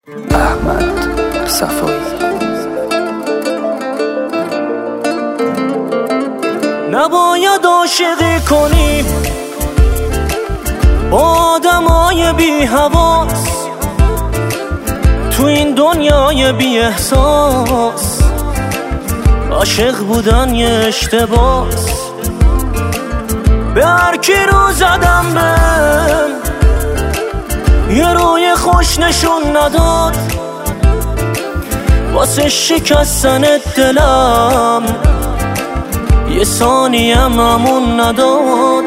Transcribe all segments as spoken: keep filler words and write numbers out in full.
احمد صفایی. نباید عاشقی کنی با آدمای بی حواس تو این دنیای بی احساس. عاشق بودن یه اشتباس، به هر کی رو زدم بهم یه روی خوش نشون نداد. واسه شکستن دلم یه ثانیم امون نداد.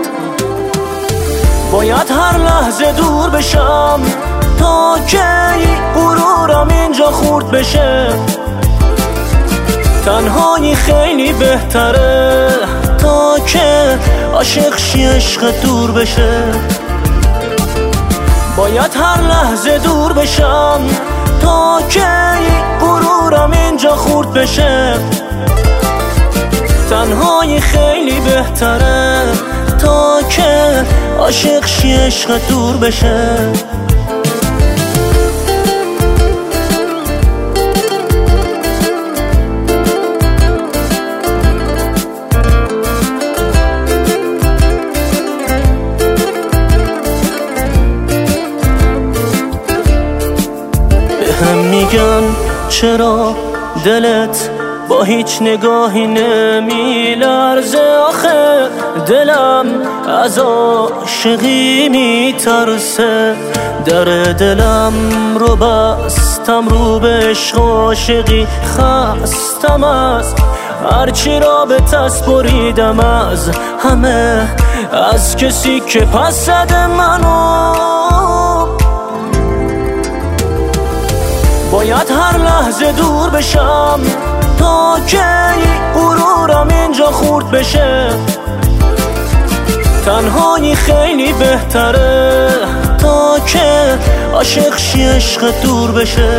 باید هر لحظه دور بشم تا که غرورم اینجا خورد بشه. تنهایی خیلی بهتره تا که عاشق شی عشق دور بشه. باید هر لحظه دور بشم تا که غرورم اینجا خورد بشه. تنهایی خیلی بهتره تا که عاشق شی عشق دور بشه. هم میگن چرا دلت با هیچ نگاهی نمیلرزه. آخه دلم از عاشقی میترسه. در دلم رو بستم رو به عشق و عاشقی خستم از هرچی را به دست بریدم از همه، از کسی که پس زده منو. باید هر لحظه دور بشم تا که غرورم اینجا خورد بشه. تنهایی خیلی بهتره تا که عاشق شی عشق دور بشه.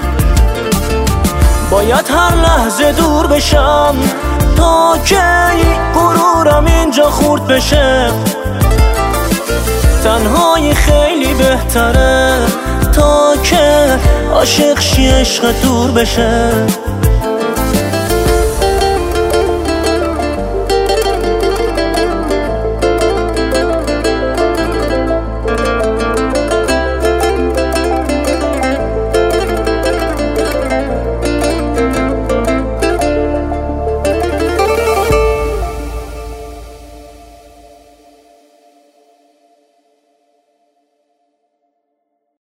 باید هر لحظه دور بشم تا که غرورم اینجا خورد بشه. تنهایی خیلی بهتره تا که عاشق شی عشق دور بشه.